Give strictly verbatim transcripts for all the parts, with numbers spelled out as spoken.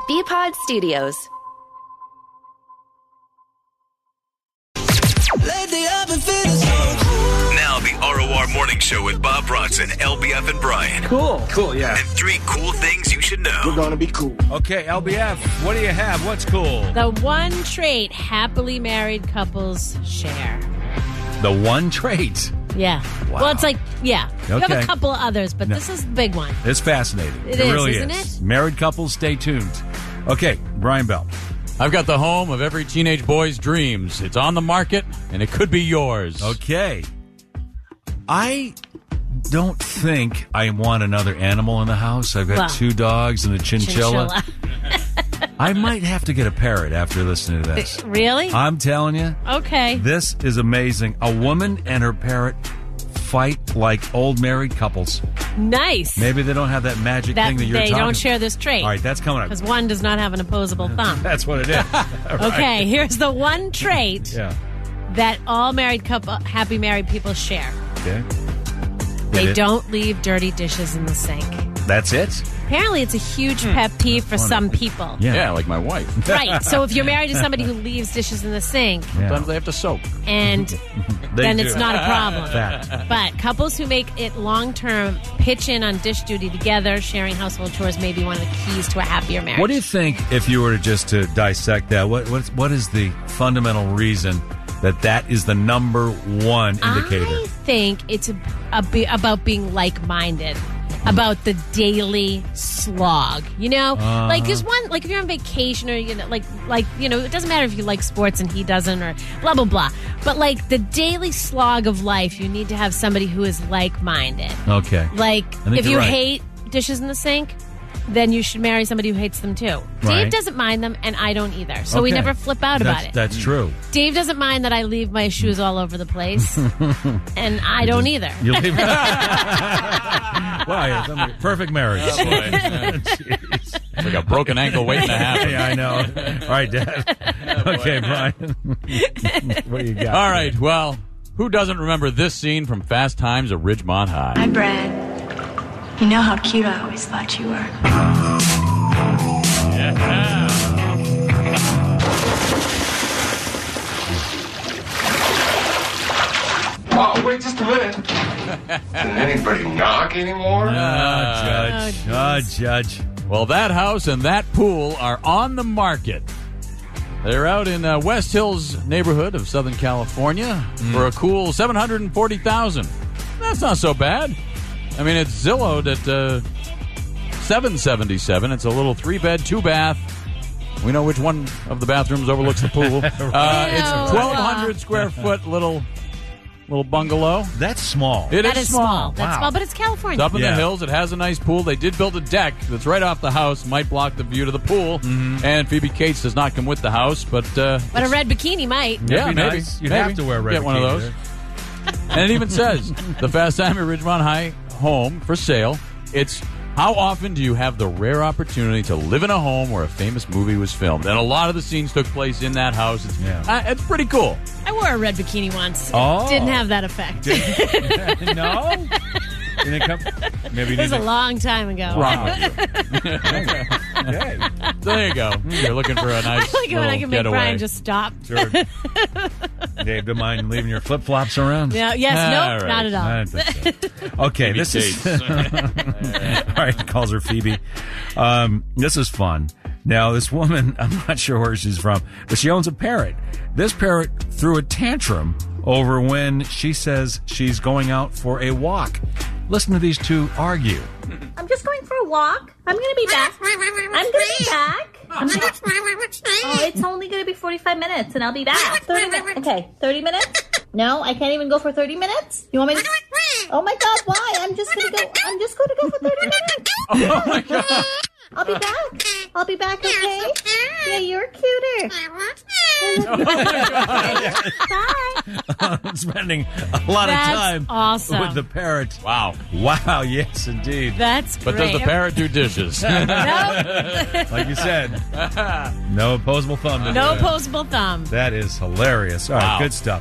B-Pod Studios. Now the R O R Morning Show with Bob Bronson, L B F, and Brian. Cool. Cool, yeah. And three cool things you should know. We're going to be cool. Okay, L B F, what do you have? What's cool? The one trait happily married couples share. The one trait. Yeah. Wow. Well, it's like, yeah. You have Okay. a couple of others, but No. this is the big one. It's fascinating. It is, really isn't is. it? Married couples, stay tuned. Okay, Brian Bell. I've got the home of every teenage boy's dreams. It's on the market, and it could be yours. Okay. I don't think I want another animal in the house. I've got Well, two dogs and a chinchilla. Chinchilla. I might have to get a parrot after listening to this. Really? I'm telling you, Okay. this is amazing. A woman and her parrot fight like old married couples. Nice. Maybe they don't have that magic that thing that you're they talking don't share this trait. All right, that's coming up. Because one does not have an opposable thumb. That's what it is. All right. Okay, here's the one trait Yeah. that all married couple, happy married people share. Okay. They Did it? don't leave dirty dishes in the sink. That's it? Apparently, it's a huge pet peeve for some people. Yeah. Yeah, like my wife. Right. So if you're married to somebody who leaves dishes in the sink, Sometimes they have to soak. and They then do. it's not a problem. Fact. But couples who make it long term pitch in on dish duty together, sharing household chores, may be one of the keys to a happier marriage. What do you think if you were to just to dissect that? What what's, what is the fundamental reason that that is the number one indicator? I think it's a, a, be- about being like minded. About the daily slog, you know, Uh-huh. like there's one, like if you're on vacation or you know, like like you know, it doesn't matter if you like sports and he doesn't, or blah blah blah. But like the daily slog of life, you need to have somebody who is like minded. Okay. Like think if you're you right. hate dishes in the sink, then you should marry somebody who hates them too. Right. Dave doesn't mind them, and I don't either. So we Okay. never flip out that's, about it. That's true. Dave doesn't mind that I leave my shoes all over the place, and I don't either. You leave. Wow, yeah, some- perfect marriage. Oh, boy. Jeez. It's like a broken ankle waiting to happen. Yeah, I know. All right, Dad. Okay, Brian. What do you got? All right, well, who doesn't remember this scene from Fast Times at Ridgemont High? Hi, Brad. You know how cute I always thought you were. Yeah. Oh, wait just a minute. Didn't anybody knock anymore? Oh, Judge. Oh, Oh, geez. Judge. Well, that house and that pool are on the market. They're out in uh, West Hills neighborhood of Southern California for a cool seven hundred forty thousand dollars. That's not so bad. I mean, it's Zillowed at uh, seven hundred seventy-seven dollars. It's a little three-bed, two-bath. We know which one of the bathrooms overlooks the pool. uh, it's Ew. twelve hundred square foot little little bungalow. That's small. It That is is small. That's Wow. small, but it's California. It's up in Yeah. the hills. It has a nice pool. They did build a deck that's right off the house. Might block the view to the pool. Mm-hmm. And Phoebe Cates does not come with the house, but uh, But a red bikini might. yeah, be maybe nice. You'd maybe. have to wear a red Get one of bikini those. there. And it even says the Fast Time at Ridgemont High home for sale. It's how often do you have the rare opportunity to live in a home where a famous movie was filmed? And a lot of the scenes took place in that house. It's, Yeah. uh, it's pretty cool. I wore a red bikini once. Oh. Didn't have that effect. No? Didn't it come? Maybe you It was need a to- long time ago. Wrong with you. Okay. So there you go. You're looking for a nice I like it when little I can make getaway. Brian just stop. Sure. Dave, don't mind leaving your flip flops around? No, yes, All nope, right. not at all. I don't think so. Okay, Phoebe this is Cates. all right. Calls her Phoebe. Um, this is fun. Now, this woman, I'm not sure where she's from, but she owns a parrot. This parrot threw a tantrum over when she says she's going out for a walk. Listen to these two argue. I'm just going for a walk. I'm going to be back. I'm going to be back. I'm gonna... Oh, it's only going to be forty-five minutes, and I'll be back. thirty minutes. Okay, thirty minutes? No, I can't even go for thirty minutes? You want me to... Oh, my God, why? I'm just going to go... I'm just going to go for thirty minutes. Oh, my God. I'll be back. I'll be back, okay? Yeah, you're cuter. Bye. I'm spending a lot That's of time awesome. with the parrot. Wow. Wow, yes, indeed. That's But great. does the parrot do dishes? no, Like you said, no opposable thumb. to no do that. opposable thumb. That is hilarious. All right, Wow. good stuff.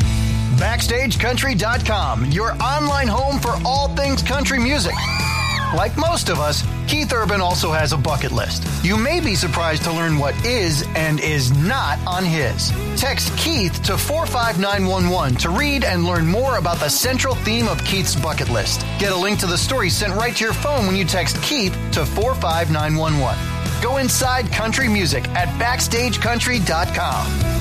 Backstage Country dot com, your online home for all things country music. Like most of us, Keith Urban also has a bucket list. You may be surprised to learn what is and is not on his. Text Keith to four five nine one one to read and learn more about the central theme of Keith's bucket list. Get a link to the story sent right to your phone when you text Keith to four five nine one one. Go inside country music at backstage country dot com.